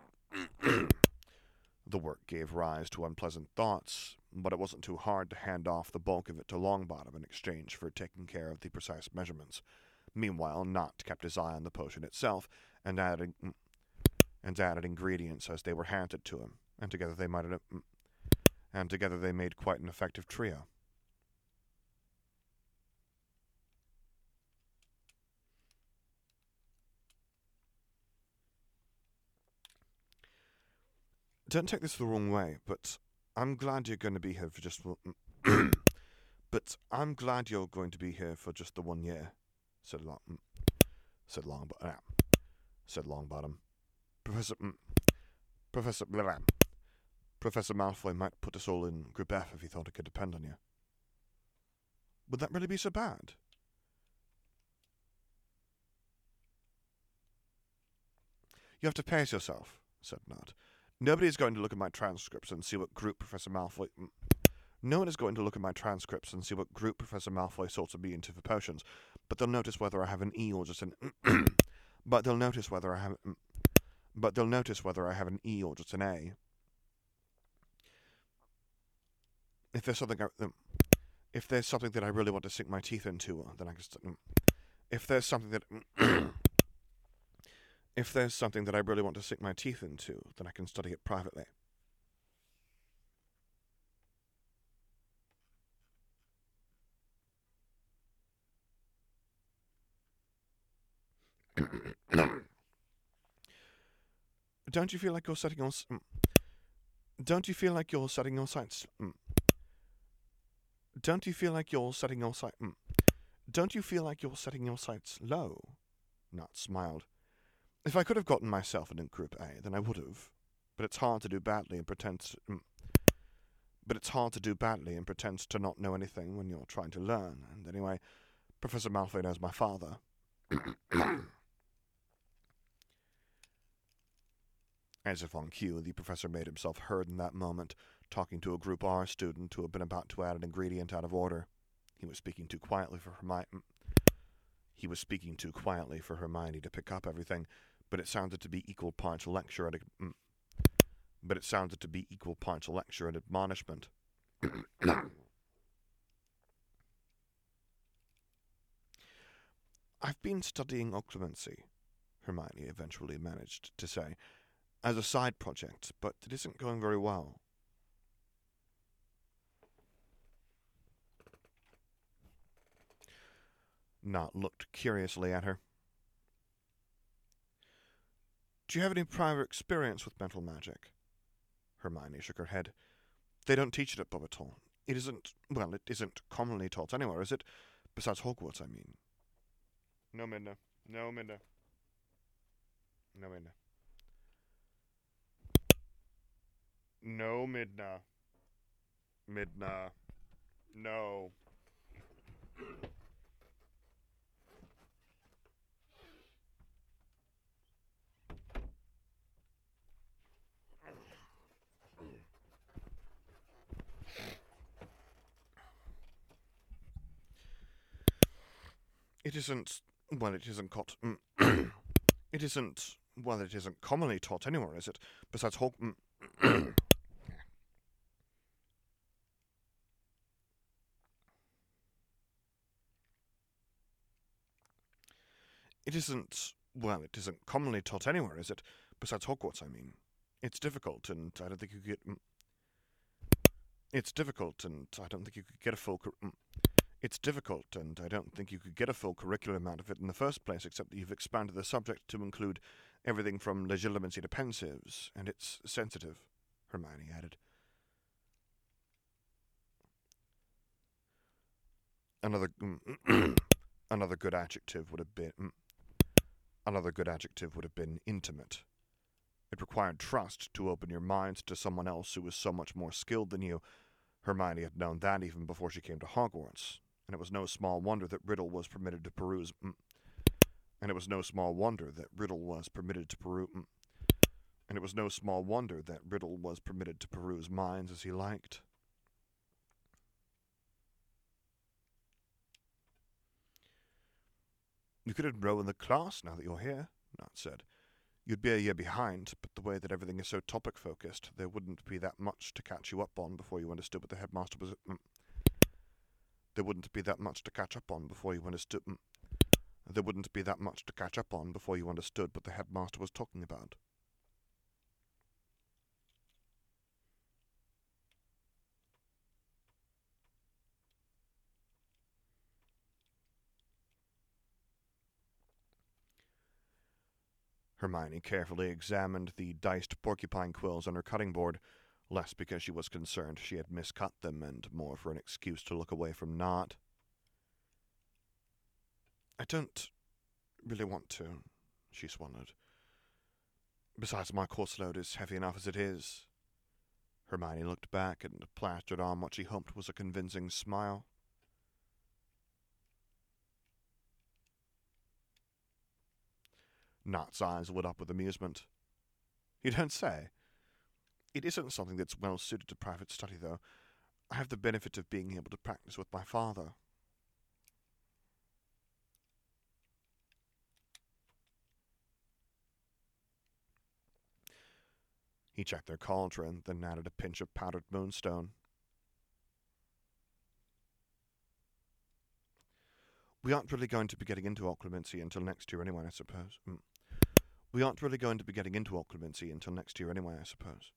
the work gave rise to unpleasant thoughts, but it wasn't too hard to hand off the bulk of it to Longbottom in exchange for taking care of the precise measurements. Meanwhile, Nott kept his eye on the potion itself, and added, and added ingredients as they were handed to him, and together they might have, and together they made quite an effective trio. Don't take this the wrong way, but I'm glad you're going to be here for just... but I'm glad you're going to be here for just the one year, said Long... said Longbottom. said Longbottom. Professor... Professor... Blah, Professor Malfoy might put us all in Group F if he thought it could depend on you. Would that really be so bad? You have to pace yourself, said Nott. Nobody is going to look at my transcripts and see what group Professor Malfoy... No one is going to look at my transcripts and see what group Professor Malfoy sorts me into for potions, but they'll notice whether I have an E or just an... but they'll notice whether I have... But they'll notice whether I have an E or just an A. If there's something I... If there's something that I really want to sink my teeth into, then I can... St- if there's something that... If there's something that I really want to sink my teeth into, then I can study it privately. Don't you feel like you're setting your... Don't you feel like you're setting your sights... Don't you feel like you're setting your sights... Don't you feel like you're setting your sights low? Nott smiled. If I could have gotten myself in Group A, then I would have. But it's hard to do badly and pretend to, mm, but it's hard to do badly and pretend to not know anything when you're trying to learn. And anyway, Professor Malfoy knows my father. As if on cue, the professor made himself heard in that moment, talking to a Group R student who had been about to add an ingredient out of order. He was speaking too quietly for Hermione. He was speaking too quietly for Hermione to pick up everything, but it sounded to be equal parts lecture and mm, but it sounded to be equal parts lecture and admonishment. I've been studying occlumency, Hermione eventually managed to say, as a side project, but it isn't going very well. Nott looked curiously at her. Do you have any prior experience with mental magic? Hermione shook her head. They don't teach it at Beauxbatons. It isn't, well, it isn't commonly taught anywhere, is it? Besides Hogwarts, I mean. No, Midna. No, Midna. No, Midna. No, Midna. Midna. No. It isn't, well, it isn't caught, it isn't, well, it isn't commonly taught anywhere, is it? Besides Hog... It isn't, well, it isn't commonly taught anywhere, is it? Besides Hogwarts, I mean. It's difficult, and I don't think you could get... It's difficult, and I don't think you could get a full... It's difficult, and I don't think you could get a full curriculum out of it in the first place, except that you've expanded the subject to include everything from legitimacy to pensives, and it's sensitive, Hermione added. Another, another good adjective would have been, another good adjective would have been intimate. It required trust to open your mind to someone else who was so much more skilled than you. Hermione had known that even before she came to Hogwarts, and it was no small wonder that Riddle was permitted to peruse, and it was no small wonder that Riddle was permitted to peruse, and it was no small wonder that Riddle was permitted to peruse minds as he liked. You could enroll in the class now that you're here, Nott said. You'd be a year behind, but the way that everything is so topic-focused, there wouldn't be that much to catch you up on before you understood what the headmaster was... Mm. There wouldn't be that much to catch up on before you understood... Mm. There wouldn't be that much to catch up on before you understood what the headmaster was talking about. Hermione carefully examined the diced porcupine quills on her cutting board, less because she was concerned she had miscut them and more for an excuse to look away from Nott. I don't really want to, she swallowed. Besides, my course load is heavy enough as it is. Hermione looked back and plastered on what she hoped was a convincing smile. Nott's eyes lit up with amusement. You don't say. It isn't something that's well suited to private study, though. I have the benefit of being able to practice with my father. He checked their cauldron, then added a pinch of powdered moonstone. We aren't really going to be getting into occlumency until next year anyway, I suppose. Mm. We aren't really going to be getting into occlumency until next year anyway, I suppose.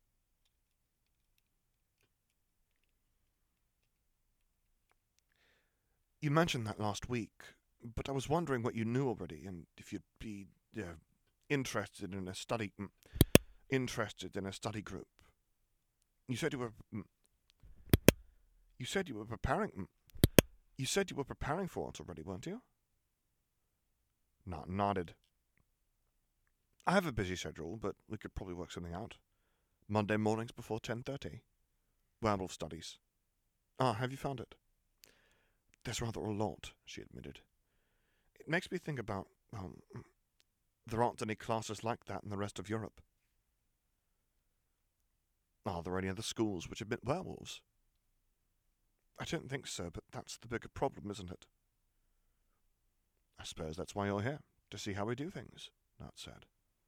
You mentioned that last week, but I was wondering what you knew already, and if you'd be uh, interested in a study... Mm, interested in a study group. You said you were... Mm, you said you were preparing... Mm, you said you were preparing for it already, weren't you? Nott nodded. I have a busy schedule, but we could probably work something out. Monday mornings before ten thirty. Werewolf studies. Ah, have you found it? There's rather a lot, she admitted. It makes me think about, um, there aren't any classes like that in the rest of Europe. Are there any other schools which admit werewolves? I don't think so, but that's the bigger problem, isn't it? I suppose that's why you're here, to see how we do things, Nott said.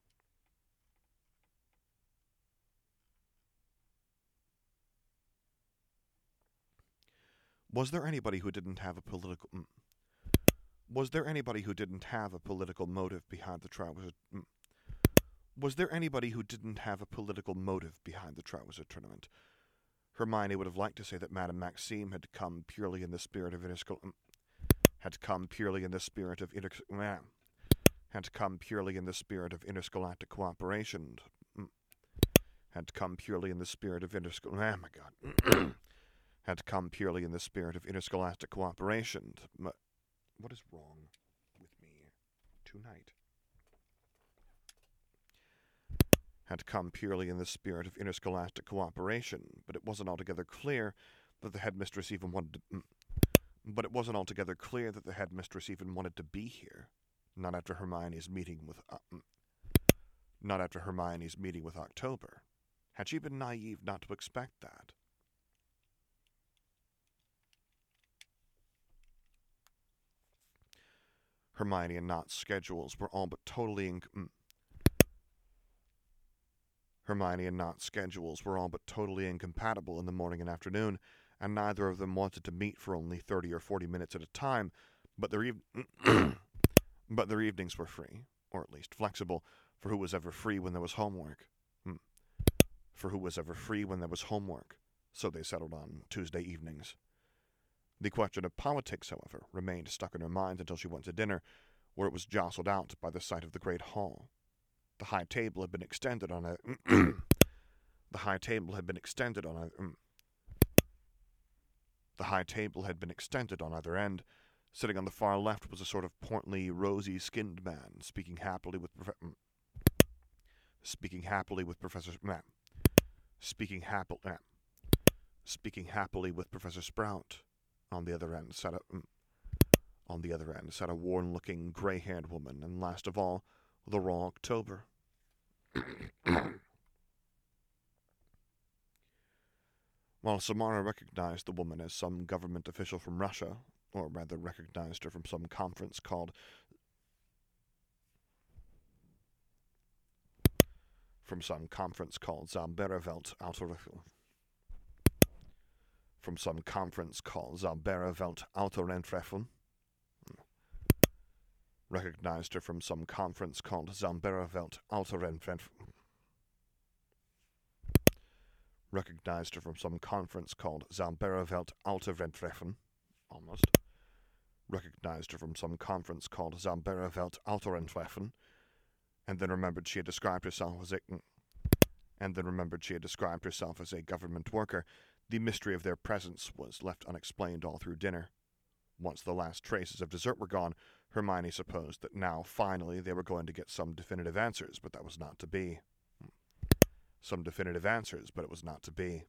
Was there anybody who didn't have a political... Mm, was there anybody who didn't have a political motive behind the Triwizard... Mm, was there anybody who didn't have a political motive behind the Triwizard Tournament? Hermione would have liked to say that Madame Maxime had come purely in the spirit of interscholastic... Mm, had come purely in the spirit of inter... Mm, had come purely in the spirit of interscholastic cooperation. Mm, had come purely in the spirit of interscholastic... Oh, my God. had come purely in the spirit of interscholastic cooperation. What is wrong with me tonight? Had come purely in the spirit of interscholastic cooperation, but it wasn't altogether clear that the headmistress even wanted to... But it wasn't altogether clear that the headmistress even wanted to be here. Not after Hermione's meeting with... Uh, not after Hermione's meeting with October. Had she been naive not to expect that? Hermione and Nott's schedules were all but totally in... Hermione and Nott's schedules were all but totally incompatible in the morning and afternoon, and neither of them wanted to meet for only thirty or forty minutes at a time, but their, ev- but their evenings were free, or at least flexible, for who was ever free when there was homework? For who was ever free when there was homework? So they settled on Tuesday evenings. The question of politics, however, remained stuck in her mind until she went to dinner, where it was jostled out by the sight of the great hall. The high table had been extended on a... the high table had been extended on a... Um, The high table had been extended on either end. Sitting on the far left was a sort of portly, rosy-skinned man, speaking happily with Prof- speaking happily with Professor nah, speaking happily nah, speaking happily with Professor Sprout. On the other end sat a on the other end sat a worn-looking, gray-haired woman, and last of all, the raw October. While Samara recognized the woman as some government official from Russia, or rather recognized her from some conference called from some conference called Zamberavelt Autorefil. From some conference called Zamberavelt Autorentreffen. Recognized her from some conference called Zamberavelt Autorentreffen. Recognized her from some conference called Zamberavelt Autorentreffen. Almost. Recognized her from some conference called Zamberavelt Autorentreffen. And then remembered she had described herself as a and then remembered she had described herself as a government worker. The mystery of their presence was left unexplained all through dinner. Once the last traces of dessert were gone, Hermione supposed that now, finally, they were going to get some definitive answers, but that was not to be. Some definitive answers, but it was not to be.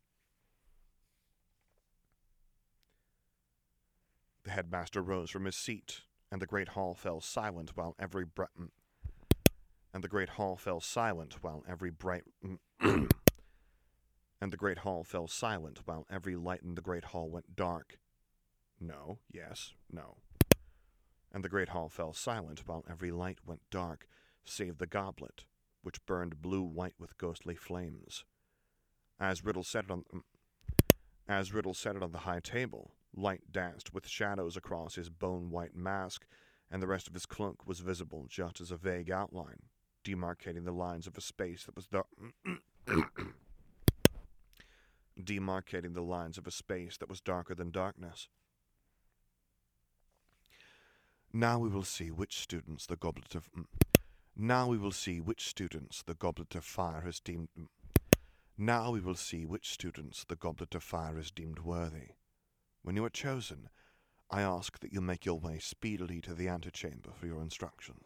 The headmaster rose from his seat, and the great hall fell silent while every bre- and the great hall fell silent while every bright and the great hall fell silent while every light in the great hall went dark. No, yes, no. And the great hall fell silent while every light went dark, save the goblet, which burned blue-white with ghostly flames. As Riddle set it on, as Riddle set it on the high table, light danced with shadows across his bone-white mask, and the rest of his cloak was visible just as a vague outline, demarcating the lines of a space that was dark. demarcating the lines of a space that was darker than darkness. Now we will see which students the goblet of... Now we will see which students the goblet of fire has deemed... Now we will see which students the goblet of fire is deemed worthy. When you are chosen, I ask that you make your way speedily to the antechamber for your instructions.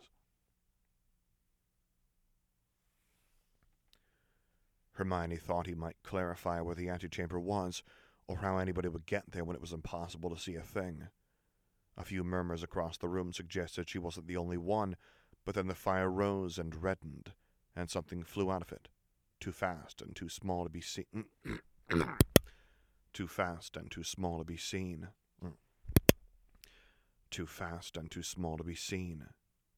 Hermione thought he might clarify where the antechamber was, or how anybody would get there when it was impossible to see a thing. A few murmurs across the room suggested she wasn't the only one, but then the fire rose and reddened, and something flew out of it, too fast and too small to be seen. Too fast and too small to be seen. Too fast and too small to be seen.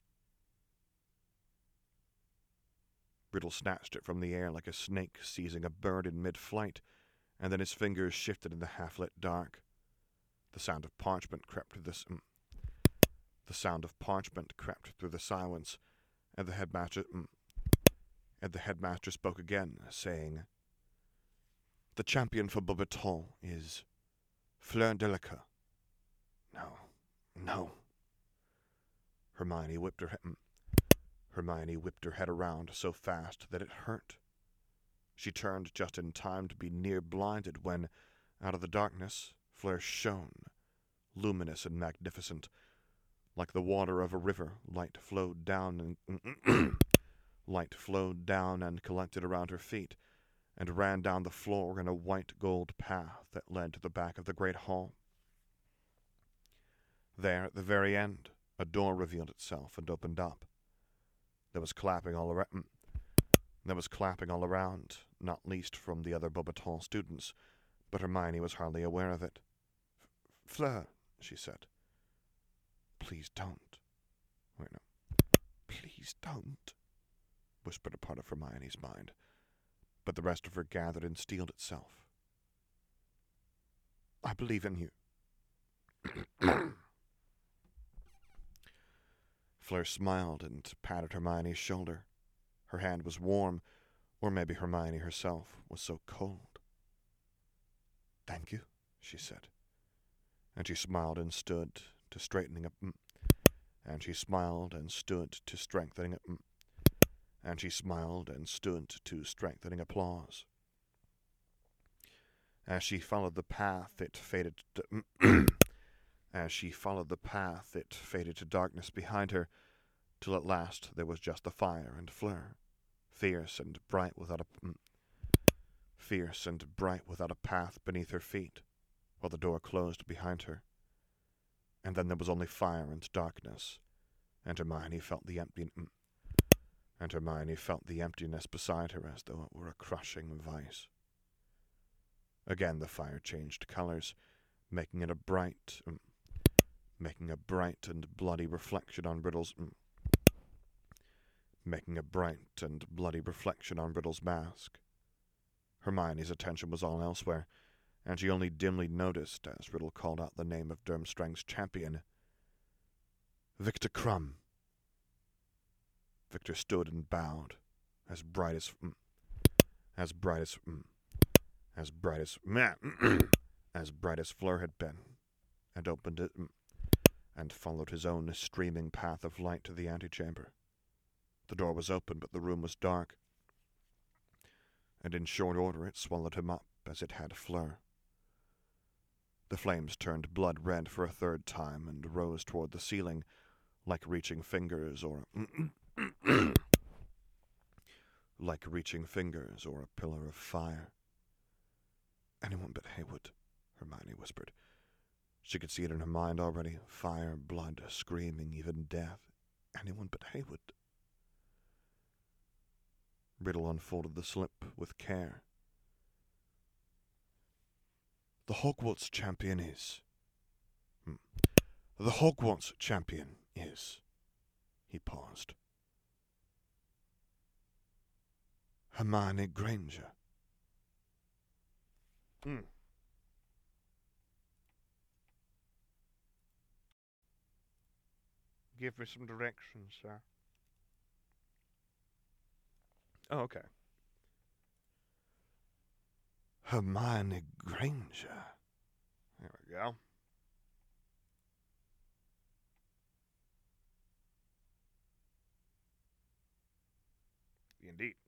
Riddle snatched it from the air like a snake seizing a bird in mid-flight, and then his fingers shifted in the half-lit dark. The sound of parchment crept through this. Mm, the sound of parchment crept through the silence, and the headmaster. Mm, and the headmaster spoke again, saying, "The champion for Beauxbatons is Fleur Delacour." No, no. Hermione whipped her head. Mm, Hermione whipped her head around so fast that it hurt. She turned just in time to be near blinded when, out of the darkness, Fleur shone, luminous and magnificent. Like the water of a river, light flowed down and light flowed down and collected around her feet, and ran down the floor in a white gold path that led to the back of the great hall. There, at the very end, a door revealed itself and opened up. There was clapping all around. There was clapping all around, not least from the other Beauxbatons students, but Hermione was hardly aware of it. "Fleur," she said. "Please don't." Wait, no. "Please don't," whispered a part of Hermione's mind, but the rest of her gathered and steeled itself. "I believe in you." Fleur smiled and patted Hermione's shoulder. Her hand was warm, or maybe Hermione herself was so cold. "Thank you," she said. And she smiled and stood to straightening up. And she smiled and stood to strengthening up. And she smiled and stood to strengthening applause. As she followed the path, it faded to As she followed the path, it faded to darkness behind her, till at last there was just the fire and Fleur, fierce and bright without a fierce and bright without a path beneath her feet, while the door closed behind her. And then there was only fire and darkness, and Hermione felt the empty and Hermione felt the emptiness beside her as though it were a crushing vice. Again the fire changed colors, making it a bright, um, making a bright and bloody reflection on Riddle's, um, making a bright and bloody reflection on Riddle's mask. Hermione's attention was all elsewhere, and she only dimly noticed as Riddle called out the name of Durmstrang's champion, Victor Krum. Victor stood and bowed, as bright as, mm, as bright as, mm, as bright as, as bright as Fleur had been, and opened it, mm, and followed his own streaming path of light to the antechamber. The door was open, but the room was dark, and in short order it swallowed him up as it had Fleur. The flames turned blood red for a third time and rose toward the ceiling, like reaching fingers or like reaching fingers or a pillar of fire. Anyone but Haywood, Hermione whispered. She could see it in her mind already. Fire, blood, screaming, even death. Anyone but Haywood. Riddle unfolded the slip with care. The Hogwarts champion is... Hmm. The Hogwarts champion is... He paused. Hermione Granger. Hmm. Give me some directions, sir. Oh, okay. Hermione Granger. There we go. Indeed.